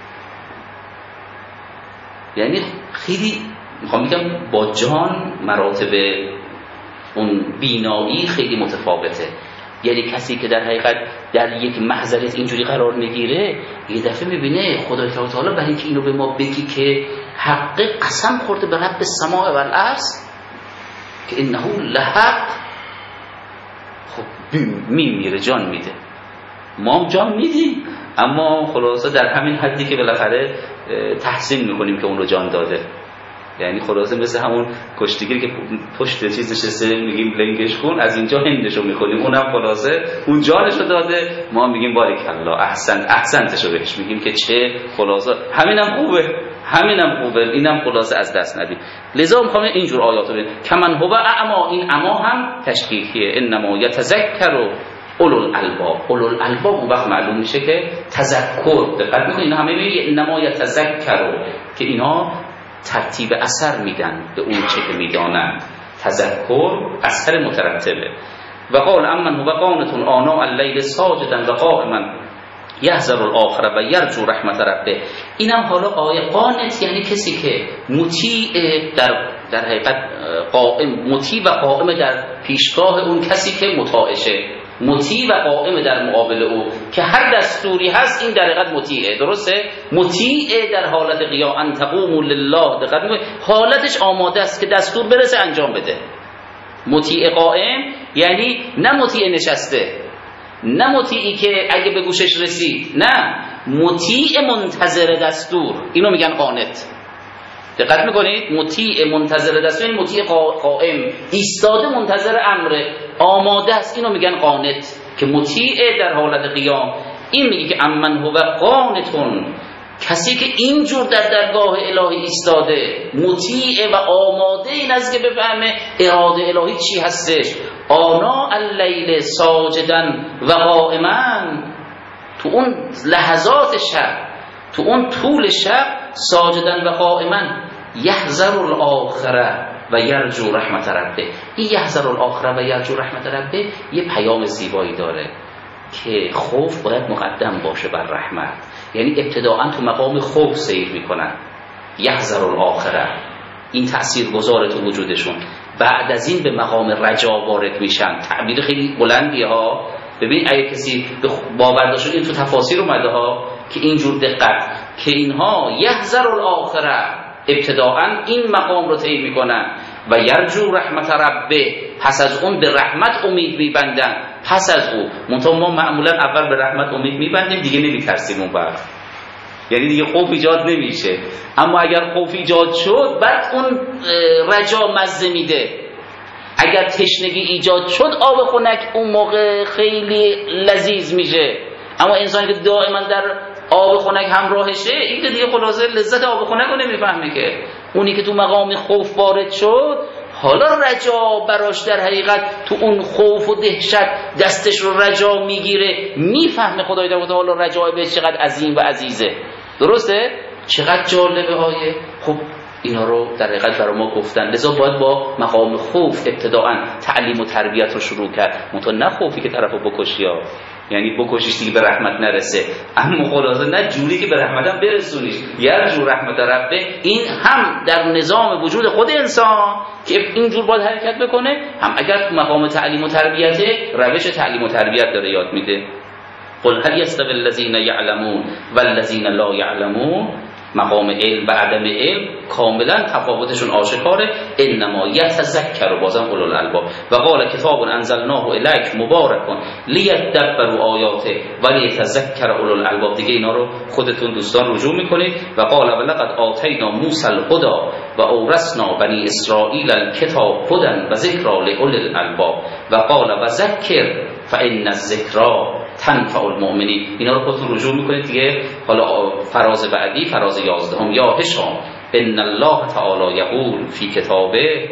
[SPEAKER 1] یعنی خیلی میخوام بگم با جان مراتب اون بینایی خیلی متفاوته. یعنی کسی که در حقیقت در یک محضریت اینجوری قرار میگیره، یه دفعه میبینه خدای تعالی برای اینکه اینو به ما بگی که حق قسم خورده به رب السماء والارض که انه لحق، خب میمیره، جان میده. ما هم جان میدیم، اما خلاصه در همین حدی که بالاخره تحسین میکنیم که اون رو جان داده. یعنی خلاصه مثل همون کشتیگیری که پشت چیز نشسته میگیم لنگش کن، از اینجا هندشو میکنیم، اونم خلاصه اون جانشو داده، ما میگیم بارک الله احسن احسنتشو بهش میگیم که چه خلاصه همینم خوبه، همینم خوبه، اینم خلاصه از دست ندیم. لذا میخوام اینجور آیاتو ببینیم کمن هو اعما. این اما هم تشکیکیه، انما یتذکر اولو الالباب. اولو الالباب اون وقت معلوم میشه که تذکر، دقت میکنید اینا همه میگه انما یتذکر، که اینا ترتیب اثر میدن به اون چه که میدانن. تذکر اثر مترتبه. و قال امن هو قانت آناء اللیل ساجدا و قائما یحذر الاخره و یرجو رحمت ربه. اینم حالا آیه قانت یعنی کسی که مطیع در در حقیقت قائم، مطیع و قائم در پیشگاه اون کسی که مطاعشه، مطیع و قائم در مقابل او که هر دستوری هست این در حقیقت مطیعه، درسته؟ مطیع در حالت قیام ان تقوموا لله، دقت می‌کنید حالتش آماده است که دستور برسه انجام بده. مطیع قائم یعنی نه مطیع نشسته، نه مطیعی که اگه به گوشش رسید، نه، مطیع منتظر دستور، اینو میگن قانت. دقت میکنید؟ مطیع منتظر دستور یعنی مطیع قائم، ایستاده منتظر امر، آماده است، اینو میگن قانت که مطیع در حالت قیام. این میگه که امن هو قانتون، کسی که اینجور در درگاه الهی ایستاده، مطیع و آماده این از که بفهمه اراده الهی چی هستش. آناء اللیل ساجدا و قائما، تو اون لحظات شب، تو اون طول شب، ساجدا و قائما یحذر الاخره و یرجو رحمت ربه. این یحذر الاخره و یرجو رحمت ربه یه پیام زیبایی داره. که خوف باید مقدم باشه بر رحمت، یعنی ابتداعا تو مقام خوف سیر میکنن، یحذر الاخره، این تأثیر گذاره تو وجودشون. بعد از این به مقام رجا وارد میشن. تعبیر خیلی بلندیه ها. ببین اگه کسی باور داشت، این تو تفاسیر اومده ها که اینجور دقت که اینها یحذر الاخره، ابتداعا این مقام رو طی میکنن و یرجو رحمت ربه، پس از اون به رحمت امید میبندن. پس از اون منتها ما معمولا اول به رحمت امید میبندیم، دیگه نمیترسیم اون وقت، یعنی دیگه خوف ایجاد نمیشه. اما اگر خوف ایجاد شد، بعد اون رجا مزه میده. اگر تشنگی ایجاد شد، آب خنک اون موقع خیلی لذیذ میشه. اما انسانی که دائما در آب خنک همراهشه، این که دیگه خلاصه لذت آب خنک رو نمیفهمه. که اونی که تو مقام خوف وارد شد، حالا رجا براش در حقیقت تو اون خوف و دهشت دستش رو رجا میگیره، میفهمه خدای در حالا رجا به چقدر عظیم و عزیزه. درسته؟ چقدر جالبه آیه. خب اینا رو در حقیقت برای ما گفتن، لذا باید با مقام خوف ابتداعا تعلیم و تربیت رو شروع کرد. منتها نه خوفی که طرفو بکشی ها، یعنی بکشیش دیگه به رحمت نرسه، اما خلاصه نه جوری که به رحمتم برسونیش. یرجو رحمت ربه، این هم در نظام وجود خود انسان که اینجور باید حرکت بکنه، هم اگر مقام تعلیم و تربیته، روش تعلیم و تربیت داره یاد میده. قل هل یستوی الذین یعلمون والذین لا یعلمون، مقام علم و عدم علم کاملا تفاوتشون آشکاره. انما یتذکر، بازم اولو الالباب. و قال کتاب انزلناه الیک مبارک لیدبروا آیاته ولیتذکر اولو الالباب. دیگه اینا رو خودتون دوستان رجوع میکنید. و قال ولقد آتینا موسی الهدی و اورثنا بنی اسرائیل الکتاب هدی و ذکری لاولی الالباب. و قال و ذکر فان الذکری تنفع المؤمنین. اینا رو خودتون رجوع میکنید دیگه. حالا فراز بعدی، فراز یازدهم، یا هشام ان الله تعالی یقول فی کتابه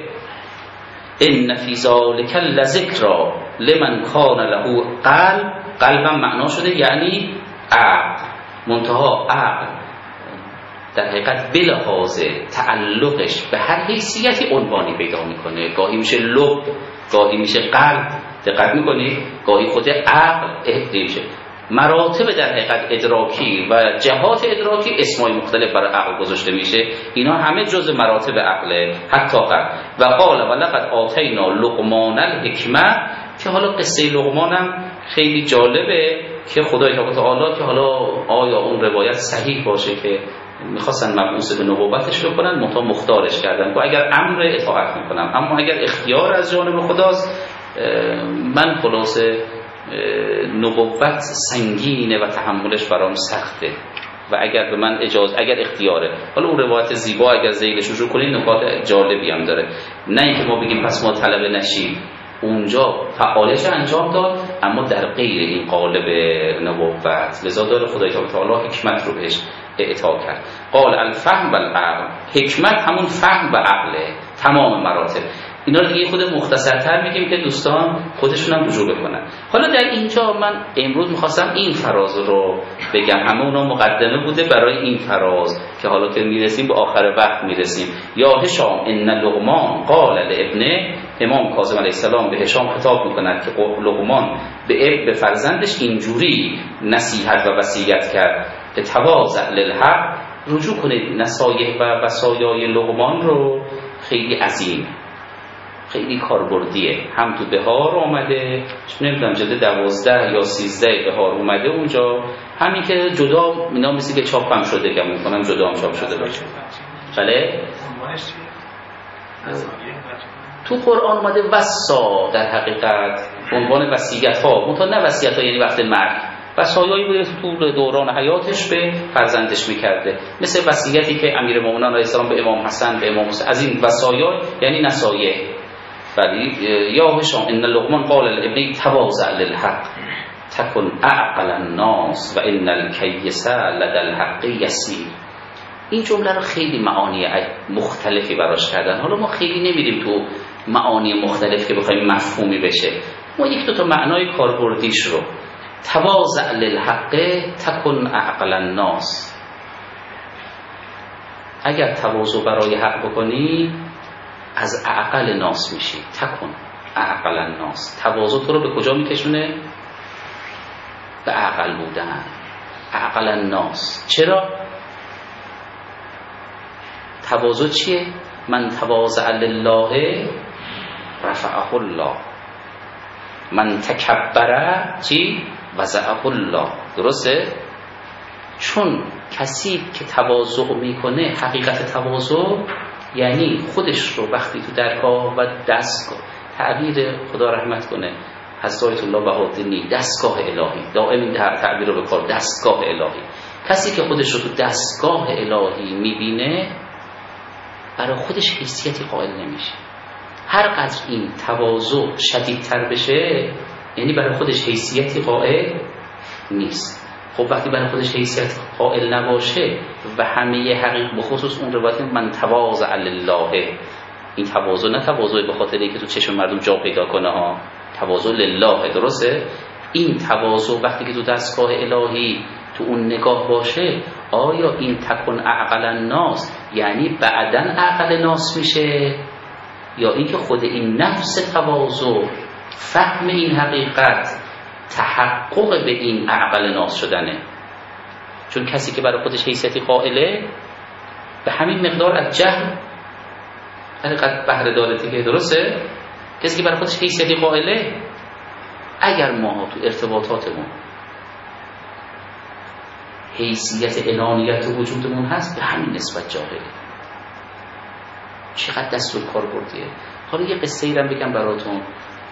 [SPEAKER 1] ان فی ذلک لذکری لمن کان له قلب. قلبم معنا شده یعنی عقل، منتها عقل در حقیقت بلحاظ تعلقش به هر حیثیتی عنوانی پیدا میکنه. گاهی میشه لب، گاهی میشه قلب. دقت میکنید؟ گاهی خود عقل اهدی میشه. مراتب در حقیقت ادراکی و جهات ادراکی اسمای مختلف برای عقل گذاشته میشه. اینا همه جزء مراتب عقله. حتی قبل و قال ولقد آتینا لقمان الحکمه، که حالا قصه لقمان هم خیلی جالبه که خدای تعالی که حالا آیا اون روایت صحیح باشه که میخواستن مبعوث به نبوتش بکنن، منتها مختارش کردن که اگر امر اطاعت میکنم، اما اگر اختیار از جانب خداست، من خلاصه نبوت سنگینه و تحملش برام سخته و اگر به من اجازه، اگر اختیاره. حالا اون روایت زیبا اگر ذیلش رو شروع کنید نکات جالبی هم داره. نه اینکه ما بگیم پس ما طلب نشیم، اونجا فعالش انجام داد اما در غیر این قالب نبوت. لذا داره خدای تعالی حکمت رو بهش اعطا کرد. قال الفهم والعقل، حکمت همون فهم و عقله، تمام مراتب. اینا رو دیگه خود مختصرتر میگیم که دوستان خودشون هم رجوع بکنن. حالا در اینجا من امروز میخواستم این فراز رو بگم، همه اونا مقدمه بوده برای این فراز که حالا که میرسیم به آخر وقت میرسیم. یا هشام ان لقمان قال لابنه، امام کاظم علیه السلام به هشام خطاب میکند که لقمان به به فرزندش اینجوری نصیحت و وصیت کرد که تواضع للحق. رجوع کنید نصایح و وصایای لقمان رو، خیلی عظیم، خیلی کاربردیه. هم تو بهار آمده، نمیدونم جلد دوازده یا سیزده بهار اومده اونجا، همین که جدا اینا مثل که چاپ هم شده، گمون کنم جدا هم چاپ شده باشه. بله تو قرآن اومده وصا، در حقیقت عنوان وصیت ها، منتها نه وصیت ها یعنی وقت مرگ، وصایایی بوده تو دوران حیاتش به فرزندش میکرده، مثل وصیتی که امیرالمومنین علیه السلام به امام حسن، به امام حسین. از این وصایا یعنی نصایح. ولی یا هشام ان لقمان قال لابنه تواضع للحق تکن اعقل الناس و ان الکیس لدى الحق یسیر. این جمله رو خیلی معانی مختلفی براش کردن. حالا ما خیلی نمیریم تو معانی مختلف که بخوایم مفهومی بشه، ما یک دو تا معنای کاربردیش رو، تواضع للحق تکن اعقل الناس، اگر تواضع برای حق بکنی از اعقل ناس میشی. تکن اعقل الناس، تواضع تو رو به کجا میکشونه؟ به اعقل بودن، اعقل الناس. چرا؟ تواضع چیه؟ من تواضع لله رفعه الله، من تکبر چی؟ وضعه الله. درسته؟ چون کسی که تواضع میکنه، حقیقت تواضع یعنی خودش رو وقتی تو درگاه و دستگاه، تعبیر خدا رحمت کنه حضرت آیت الله بهاءالدینی، دستگاه الهی، دائم این تعبیر رو بکار، دستگاه الهی. کسی که خودش رو تو دستگاه الهی میبینه برای خودش حیثیتی قائل نمیشه. هر قدر این تواضع شدیدتر بشه یعنی برای خودش حیثیتی قائل نیست. خب وقتی برای خودش حیثیت قائل نباشه و همه حقیق بخصوص اون روایت من تواضع لله، این تواضع نه تواضع به خاطر اینکه تو چشم مردم جا پیدا کنه ها، تواضع لله. درسته؟ این تواضع وقتی که تو دستگاه الهی تو اون نگاه باشه، آیا این تکن اعقل الناس یعنی بعدن اعقل ناس میشه، یا اینکه خود این نفس تواضع فهم این حقیقت تحقق به این اعقل ناس شدنه؟ چون کسی که برای خودش حیثیتی قائله به همین مقدار از جهل حقیقت بهره داره دیگه. درسته؟ کسی که برای خودش حیثیتی قائله، اگر ما تو ارتباطاتمون حیثیت انانیت وجودمون هست، به همین نسبت جاهله. چقدر دست رو کار بردیه. حالا یه قصه ای رو بگم براتون.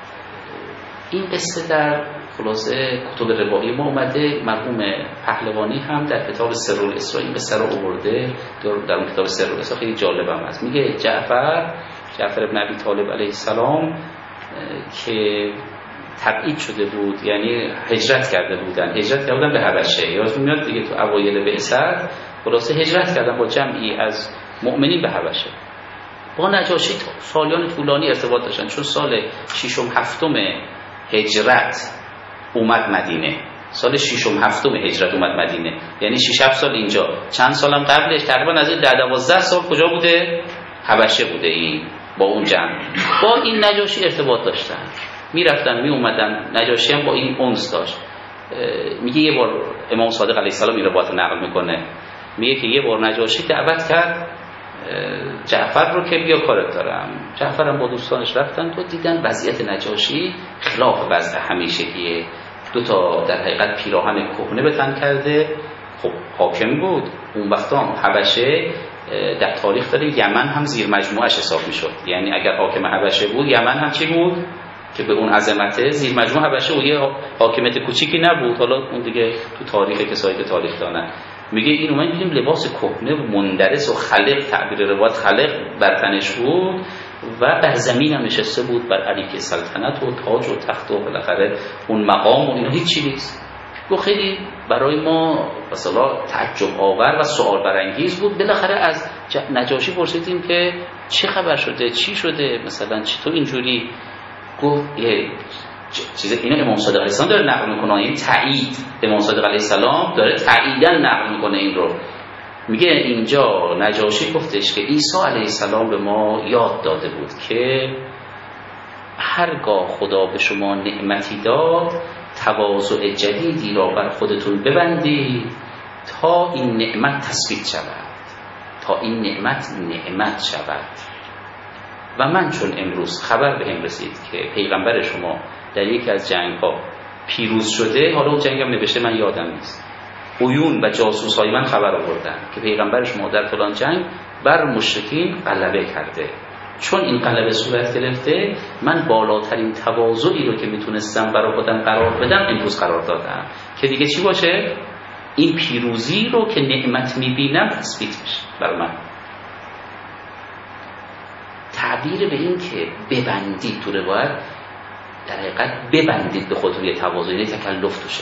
[SPEAKER 1] این قصه در خلاصه کتب روایی ما اومده، مرحوم پهلوانی هم در کتاب سر الاسراء این قصه رو آورده، در اون کتاب سر الاسراء خیلی جالبم هست. میگه جعفر جعفر ابن ابی طالب علیه السلام که تبعید شده بود، یعنی هجرت کرده بودن هجرت کرده بودن به حبشه، یادتون میاد دیگه تو اوایل بعثت خلاصه هجرت کردن با جمعی از مؤمنین به حبشه. با نجاشی سالیان طولانی ارتباط داشتن، چون سال ششم هفتم هجرت اومد مدینه، سال ششم هفتم هجرت اومد مدینه، یعنی شش هفت سال اینجا، چند سالم قبلش تقریبا از این ده دوازده سال کجا بوده؟ حبشه بوده. این با اون جمع با این نجاشی ارتباط داشتن، میرفتن می اومدن. نجاشی هم با این انس داشت. میگه یه بار امام صادق علیه السلام این روایت نقل میکنه، میگه که یه بار نجاشی دعوت کرد جعفر رو که بیا کارت دارم. جعفر هم با دوستانش رفتن تو دیدن وضعیت نجاشی خلاف وضع همیشگیه، دو تا در حقیقت پیراهن کهنه به تن کرده. خب حاکم بود اون وقتا حبشه، در تاریخ داره یمن هم زیر مجموعش حساب میشد، یعنی اگر حاکم حبشه بود یمن هم چی بود که به اون عظمته زیر مجموعه حبشه بود، یه حاکمیت کوچیکی نبود. حالا اون دیگه تو تاریخ کسایی که تاریخ دانن. میگه این اومد دیدیم لباس کهنه و مندرس و خلق، تعبیر روایت خلق بر تنش بود و بر زمین هم نشسته بود بر عریکه سلطنت و تاج و تخت و بالاخره اون مقام و اینا هیچی نیست. و خیلی برای ما مثلا تعجب آور و سوال برانگیز بود. بالاخره از نجاشی پرسیدیم که چه خبر شده، چی شده، مثلا چطور اینجوری؟ گفت یه چیز اینا امام صادق علیه السلام داره نقل میکنه، این تایید امام صادق علیه السلام داره تاییداً نقل میکنه این رو. میگه اینجا نجاشی گفتش که عیسی علیه السلام به ما یاد داده بود که هرگاه خدا به شما نعمتی داد تواضع جدیدی را بر خودتون ببندید تا این نعمت تثبیت شود، تا این نعمت نعمت شود. و من چون امروز خبر بهم رسید که پیغمبر شما در یکی از جنگ ها پیروز شده، حالا اون جنگ هم نوشته من یادم نیست، عیون و جاسوس های من خبر آوردن که پیغمبر شما در فلان جنگ بر مشرکین غلبه کرده. چون این غلبه صورت گرفته، من بالاترین تواضعی رو که میتونستم برای خودم قرار بدم امروز قرار دادم که دیگه چی باشه؟ این پیروزی رو که نعمت میبینم تثبیت بشه برای من. تعبیر به این که ببندید تو روایت در حقیقت ببندید به خودتون یه تواضع، یه تکلف توشه.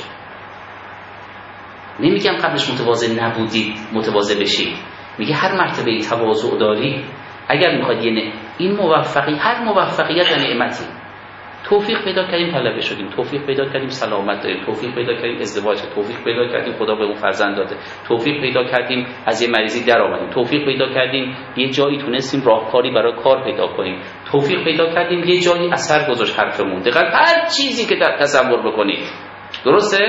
[SPEAKER 1] نمیگم قبلش متواضع نبودید متواضع بشید، میگه هر مرتبه تواضع داری اگر میخواد یه نه این موفقی، هر موفقیت و نعمتی، توفیق پیدا کردیم طلبه شدیم، توفیق پیدا کردیم سلامت داریم، توفیق پیدا کردیم ازدواج، توفیق پیدا کردیم خدا به اون فرزند داده، توفیق پیدا کردیم از یه مریضی در آمدیم، توفیق پیدا کردیم یه جایی تونستیم راهکاری برای کار پیدا کنیم، توفیق پیدا کردیم یه جایی اثر گذاشت حرفمون. دقیقاً هر چیزی که در تصور بکنید، درسته؟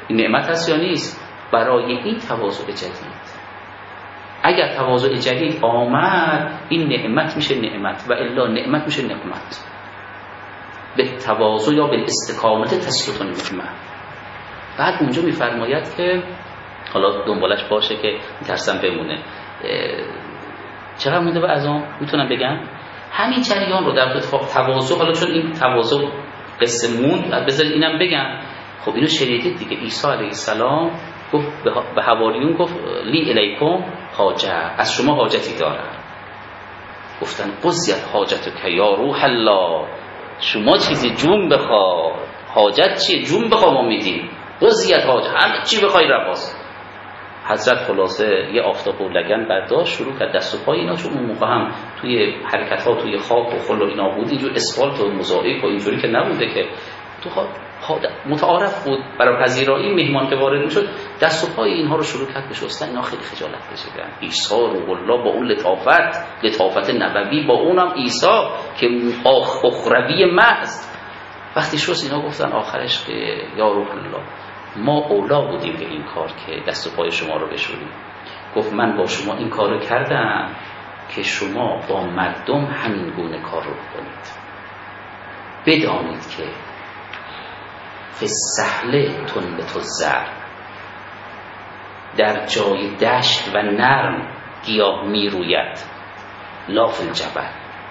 [SPEAKER 1] این نعمت هست یا نیست؟ برای این تواضع جدید، اگر تواضع جدید آمد این نعمت میشه نعمت و الا نعمت میشه نقمت. به تواضع یا به استقامت تثبت النعمت. بعد اونجا میفرماید که حالا دنبالش باشه که میترسم بمونه، چقدر مونده به ازام میتونم بگم همین جریان رو در تواضع، حالا چون این تواضع قصه موند بذارید اینم بگم. خب اینو شنیدید دیگه، عیسی علیه السلام گفت به حواریون، گفت لی الیکم حاجه، از شما حاجتی دارم. گفتن قضیت حاجتک یا روح الله، شما چیزی جون بخوا، حاجت چیه؟ جون بخوا ما میدیم. قضیت حاجت، همه چی بخوای رواست. حضرت خلاصه یه آفتاب و لگن برداشت، شروع کرد دست و پای اینا، چون اون موقع هم توی حرکت ها توی خاک و خل و اینا بود، اینجور اسفالت و موزاییک و اینجوری که نبوده که تو متعارف بود برای پذیرایی مهمان که وارد میشد، دست و پای اینها رو شروع کرد بشستن. اینا خیلی خجالت کشیدن. عیسی روح الله با اون لطافت، لطافت نبوی، با اونم عیسی که آخ اخروی محض، وقتی شست اینا گفتن آخرش که یا روح الله ما اولا بودیم به این کار که دست و پای شما رو بشوریم. گفت من با شما این کار رو کردم که شما با مردم همین گونه کار رو کنید. بدانید که فی السهل تنبت الزرع، در جای دشت و نرم گیاه می روید، لا فی الجبل،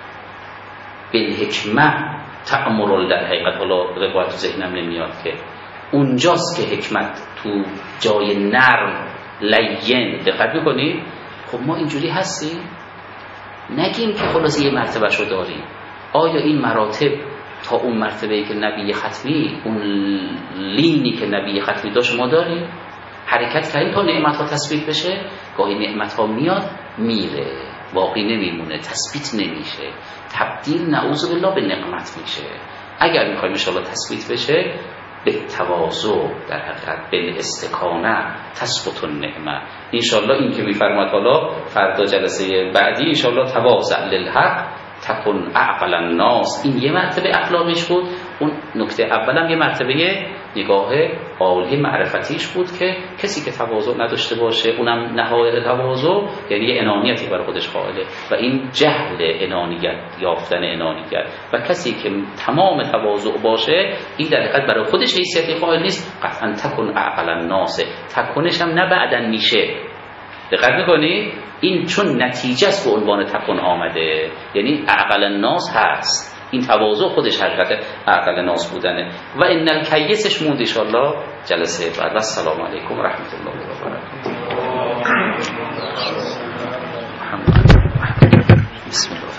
[SPEAKER 1] بالحکمه تأمر در حقیقت. حالا روایت ذهنم نمیاد که اونجاست که حکمت تو جای نرم لین. دقت میکنید؟ خب ما اینجوری هستیم، نگیم که خلاص یه مرتبه شو داریم. آیا این مراتب تا اون مرتبه‌ای که نبی ختمی، اون لینی که نبی ختمی داشت ما داریم؟ حرکت کردیم تا نعمت ها تثبیت بشه. گاهی نعمت ها میاد میره، باقی نمیمونه، تثبیت نمیشه، تبدیل نعوذ بالله به نقمت میشه. اگر میخوایم ان شاء الله تثبیت بشه، به تواضع در حقیقت، به استکانه تثبت النعمه. ان شاء الله این که میفرماد حالا فردا جلسه بعدی ان شاء الله تواضع للحق تکن اعقل الناس، این یه مرتبه اخلاقش بود. اون نکته اولم یه مرتبه نگاه عالی معرفتیش بود که کسی که تواضع نداشته باشه، اونم نهایت تواضع یعنی یه انانیتی برای خودش قائله و این جهل انانیت، یافتن انانیت. و کسی که تمام تواضع باشه، این در حقیقت برای خودش حیثیتی قائل نیست. قطعا تکن اعقل الناس، تکنش هم نه بعدن میشه. دقت میکنی؟ این چون نتیجه است به عنوان تکن آمده، یعنی اعقل الناس هست. این تواضع خودش حقیقت اعقل الناس بودنه. و ان الکیسش موند ان شاء الله جلسه بعد. و السلام علیکم و رحمت الله و برکاته. بسم الله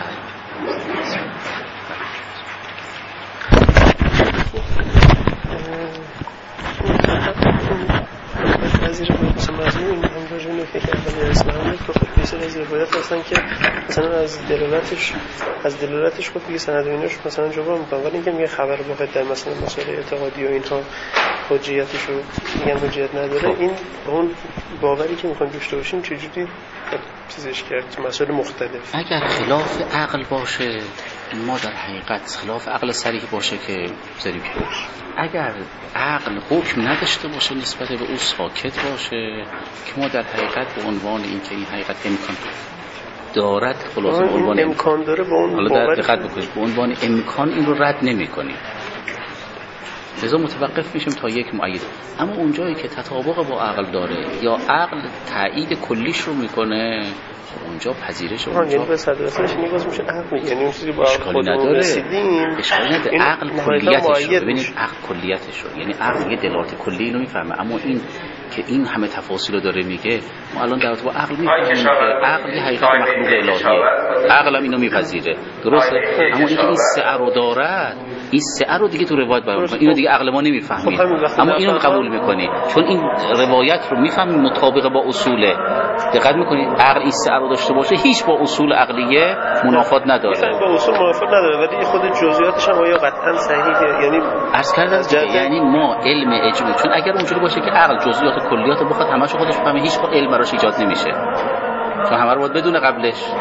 [SPEAKER 4] وزیر مثلا مضمون هم راجع به نکته که اول اسلام بود که خب بیشتر از روایت هستن که مثلا از دلالتش از دلالتش خود دیگه سند و ایناش مثلا جواب میکنن، ولی اینکه میگه خبر واحد در مثلا مسائل اعتقادی و اینها حجیتش رو میگن حجیت نداره، این با اون باوری که میخوان داشته باشیم چجوری چیزش کرد تو مسائل مختلف؟
[SPEAKER 1] اگر خلاف عقل باشه، ما در حقیقت خلاف عقل صریح باشه که بذاریم کنار. اگر عقل حکم نداشته باشه نسبت به او، ساکت باشه، که ما در حقیقت به عنوان این که این حقیقت امکان دارد، خلاص به عنوان
[SPEAKER 4] امکان داره، با اون
[SPEAKER 1] حالا دقت بکنید، به عنوان امکان این رو رد نمی کنیم، لذا متوقف میشیم تا یک مؤید. اما اونجایی که تطابق با عقل داره یا عقل تایید کلیش رو میکنه، اونجا پذیرش رو
[SPEAKER 4] اونجا به صد درصدش نیاز میشه عقل، یعنی اون چیزی با خودمون رسیدیم،
[SPEAKER 1] اشکالی نداره. عقل کلیتش رو ببینید، عقل کلیتش رو، یعنی عقل یه دلالت کلی اینو میفهمه. اما این که این همه تفاصیل رو داره میگه، ما الان در با عقل میفهمیم که عقل یه حقیقت مخلوق الهیه، عقل هم اینو میپذیره، درسته؟ اما اینکه این سعه رو دارد، این سعه رو دیگه تو روایت بیان می‌کنه، اینو دیگه عقل ما نمیفهمید، اما اینو قبول میکنی چون این روایت رو میفهمیم مطابق با اصوله. دقت میکنید؟ عقل این سعه رو داشته باشه هیچ با اصول عقلیه منافات نداره،
[SPEAKER 4] با اصول منافات نداره، ولی خود جزئیاتش هم آیا قطعا صحیحه؟ یعنی
[SPEAKER 1] عرض کردم یعنی ما علم اجماع، چون اگر اونجوری باشه که عقل جزئیات و کلیات رو بخواد همه‌شو خودش بفهمه، هیچ با علم براش ایجاد نمیشه، چون همه رو باید بدونه قبلش.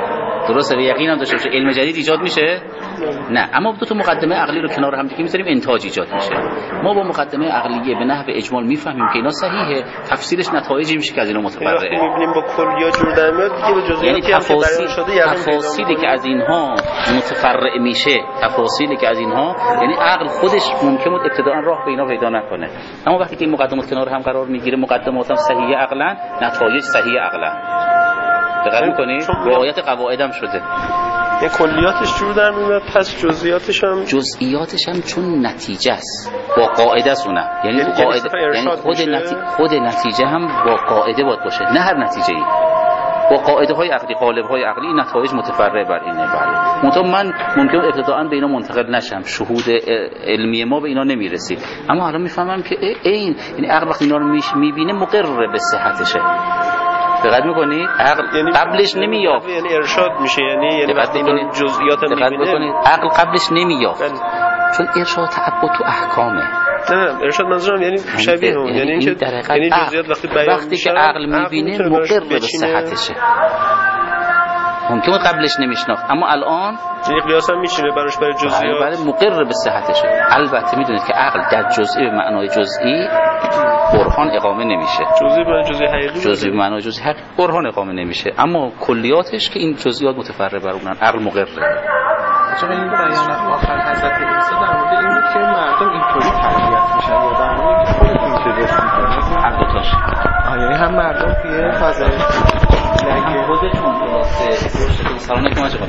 [SPEAKER 5] درسته یقین هم داشته باشه علم جدید ایجاد میشه نه، اما دو تا مقدمه عقلی رو کنار هم دیگه میذاریم انتاج ایجاد میشه. ما با مقدمه عقلیه به نحو اجمال میفهمیم که اینا صحیحه، تفسیرش نتایجی میشه که از اینا متفرعه.
[SPEAKER 4] میبینیم با کلیات جور در میاد دیگه به جزئیاتی
[SPEAKER 5] یعنی تفاصیل
[SPEAKER 4] شده
[SPEAKER 5] تفاصیلی که از اینها متفرع میشه، تفاصیلی که از اینها یعنی عقل خودش ممکنه ابتداء راه به اینا پیدا نکنه، اما وقتی که این مقدمات کنار هم قرار میگیره، مقدمات هم صحیح عقلا، نتایج صحیح عقلا. دقت می‌کنی؟ رعایت قواعد هم شده.
[SPEAKER 4] یه کلیاتش جور در میاد، پس جزئیاتش هم
[SPEAKER 5] جزئیاتش هم چون نتیجه است با قاعده است اونم، یعنی
[SPEAKER 4] یعنی
[SPEAKER 5] قاعده یعنی خود نتیجه خود نتیجه هم با قاعده باید باشه، نه هر نتیجه‌ای. با قاعده های عقلی، قالب های عقلی نتایج متفرع بر اینه. بله منتها من ممکن ابتداءً به اینا منتقل نشم، شهود علمی ما به اینا نمیرسید، اما الان میفهمم که این یعنی عقل وقتی اینا رو میبینه مقر به صحتشه. دقت میکنید؟ عقل
[SPEAKER 4] یعنی
[SPEAKER 5] قبلش نمیافت،
[SPEAKER 4] یعنی ارشاد میشه، یعنی یعنی وقتی این جزئیات میبینه
[SPEAKER 5] عقل قبلش نمیافت، چون ارشاد تعبد تو احکامه.
[SPEAKER 4] نه ارشاد منظورم یعنی شبیه اون، یعنی اینکه یعنی جزئیات وقتی بیان
[SPEAKER 5] وقتی که عقل میبینه مقر به صحتشه. ممکنه قبلش نمیشناخت، اما الان
[SPEAKER 4] یعنی قیاس هم میشینه براش برای جزئیات،
[SPEAKER 5] برای مقر به صحتشه. البته میدونید که عقل در جزئی به معنای جزئی برهان اقامه نمیشه،
[SPEAKER 4] جزئی به جزئی حقیقی،
[SPEAKER 5] جزئی به معنای جزئی حقیقی برهان اقامه نمیشه، اما کلیاتش که این جزئیات متفرع بر اونن، عقل مقره.
[SPEAKER 3] چون این بیان آخر حضرت عیسی در مورد این که مردم اینطوری تربیت میشن یا در مورد اینکه خودتون چه رسید میکنه
[SPEAKER 5] هر دو تاش،
[SPEAKER 3] یعنی هم مردم توی فضای
[SPEAKER 5] هم خودتون درسته. سلام علیکم آقا.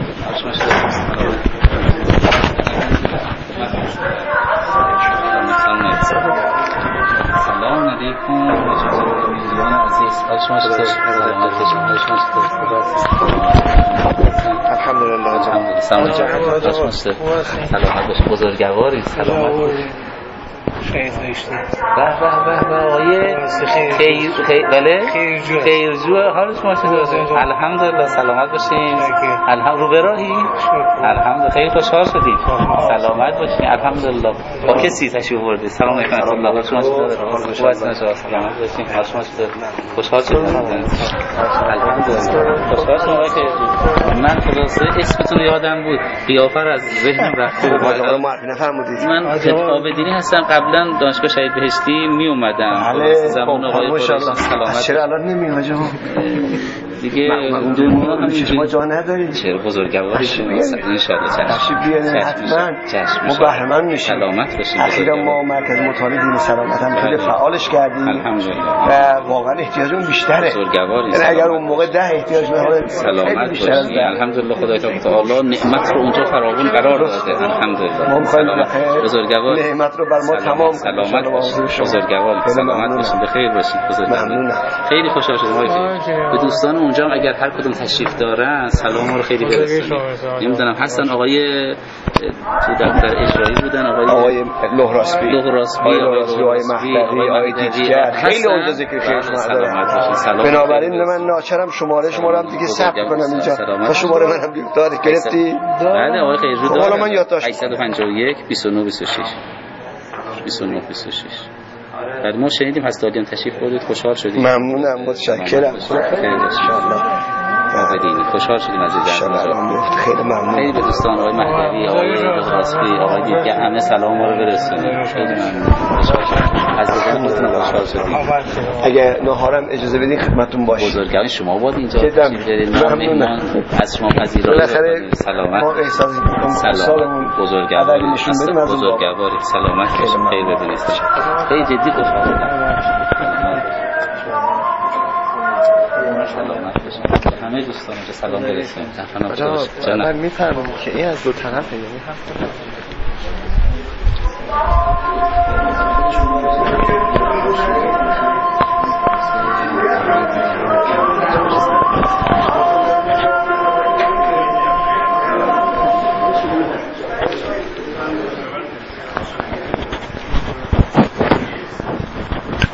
[SPEAKER 5] سلام علیکم میلیون عزیز. شما چطور؟ سلامت
[SPEAKER 3] الحمدلله.
[SPEAKER 5] سلام علیکم. سلامت باشید. بزرگواری. سلامت
[SPEAKER 4] خیلی داشتید.
[SPEAKER 5] به به به به آقای خیر خیر بله خیرجو. حال شما چطوره؟ الحمدلله. سلامت باشین. الحمد رو به راهی؟ الحمدلله. خیلی خوشحال شدیم. سلامت باشین. الحمدلله. با کسی تشریف آوردید؟ سلام علیکم ورحمت الله. شما چطوره؟ خوبه. سلامت باشین. حال شما چطوره؟ خوشحال شدم. الحمدلله. خوشحال شدم که من خلاصه اسمتون یادم بود، قیافه از ذهنم رفت.
[SPEAKER 6] آقا معرفی نفرمودید.
[SPEAKER 5] من آبدینی هستم، قبلا دانشگاه شهید بهشتی می اومدم. زمان آقای قریشی سلامت.
[SPEAKER 6] چرا الان نمیاد آقا؟
[SPEAKER 5] دیگه دنیا هم
[SPEAKER 6] شما جا ندارید.
[SPEAKER 5] چرا بزرگواری شما ان شاء الله.
[SPEAKER 6] تشریف بیارین حتما. ما بهره مند میشیم.
[SPEAKER 5] سلامت باشین.
[SPEAKER 6] اخیرا ما مرکز مطالعه دین سلامت هم خیلی فعالش کردیم.
[SPEAKER 5] الحمدلله.
[SPEAKER 6] و واقعا احتیاجمون بیشتره.
[SPEAKER 5] بزرگواری.
[SPEAKER 6] یعنی اگر اون موقع ده احتیاج نبود
[SPEAKER 5] سلامت باشین. الحمدلله خدای تعالی نعمت رو اونجا فراوون قرار داده. الحمدلله.
[SPEAKER 6] ما می‌خوایم
[SPEAKER 5] بزرگوار
[SPEAKER 6] نعمت رو بر ما تمام
[SPEAKER 5] سلامت باشین. بزرگوار سلامت باشین، بخیر باشین. بزرگوار خیلی خوشحال شدم آقای به دوستان اونجا اگر هر کدوم تشریف دارن سلام رو خیلی برسونید. نمیدونم هستن آقای تو دفتر اجرایی بودن، آقای
[SPEAKER 6] آقای لهراسبی
[SPEAKER 5] لهراسبی
[SPEAKER 6] آقای مهدوی، آقای دیگر، خیلی اونجا ذکر خیر
[SPEAKER 5] سلامت باشین. سلام.
[SPEAKER 6] بنابراین من ناچارم شماره شما رو هم دیگه ثبت کنم اینجا. تا شماره منم بیاد گرفتی؟
[SPEAKER 5] بله آقای خیرجو دارم.
[SPEAKER 6] حالا من یادداشت
[SPEAKER 5] هشتصد و پنجاه و یک بیست و نه بیست و شش بیست و نه بیست و شش. بعد ما شنیدیم هستادیان تشریف بردید، خوشحال شدیم.
[SPEAKER 6] ممنونم، متشکرم.
[SPEAKER 5] خیلی آقای خوشحال شدیم از این
[SPEAKER 6] خیلی ممنون.
[SPEAKER 5] خیلی به دوستان آقای مهدوی، آقای لهراسبی، آقای دیگه همه سلام ما رو برسونید. خیلی ممنون. از دیدنتون خوشحال شدیم.
[SPEAKER 6] اگه نهارم اجازه بدین خدمتتون باشیم.
[SPEAKER 5] بزرگواری شما بود اینجا تشریف دارید. ممنون از شما پذیرایی سلامت.
[SPEAKER 6] ما احساس می‌کنم
[SPEAKER 5] سلامت بزرگواری بزرگواری سلامت باشید. خیلی بدونید. خیلی جدی خوشحال شدم. سلامت باشید. همه دوستان سلام برسونید.
[SPEAKER 3] من میفرمام که این از دو طرفه، یعنی هفت